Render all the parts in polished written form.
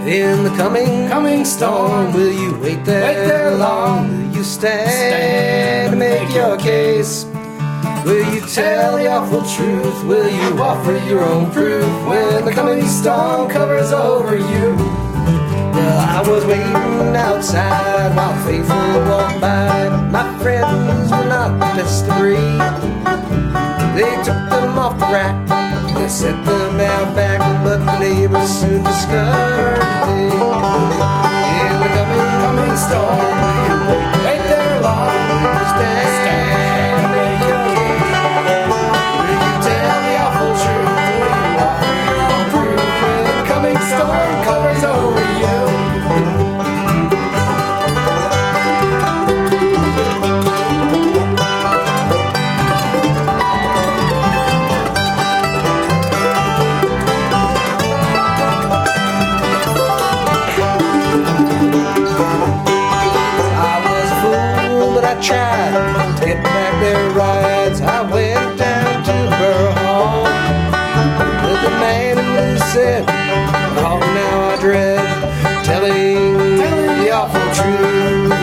In the coming storm, will you wait there long? Will you stand to make your case? Will you tell the awful truth? Will you offer your own proof when the coming storm covers over you? Well, I was waiting outside while faithful walked by. My friends were not the best of breed. They took them off the rack, they set them out back, but the neighbors soon discovered they in the coming storm. Will you wait there long? Will you stand and make your case? Will you tell the awful truth? Will you offer your own proof when the coming storm covers over you? Tried to get back their rides. I went down to Borough Hall with the man who said, "Oh, now I dread telling the awful truth."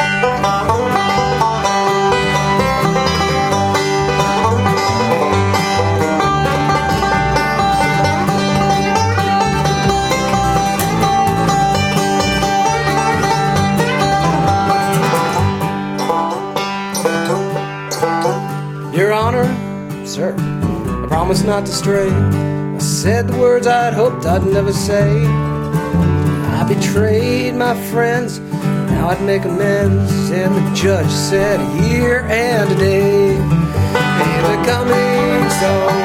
Your Honor, sir, I promise not to stray. I said the words I'd hoped I'd never say. I betrayed my friends, now I'd make amends. And the judge said a year and a day. In the coming storm,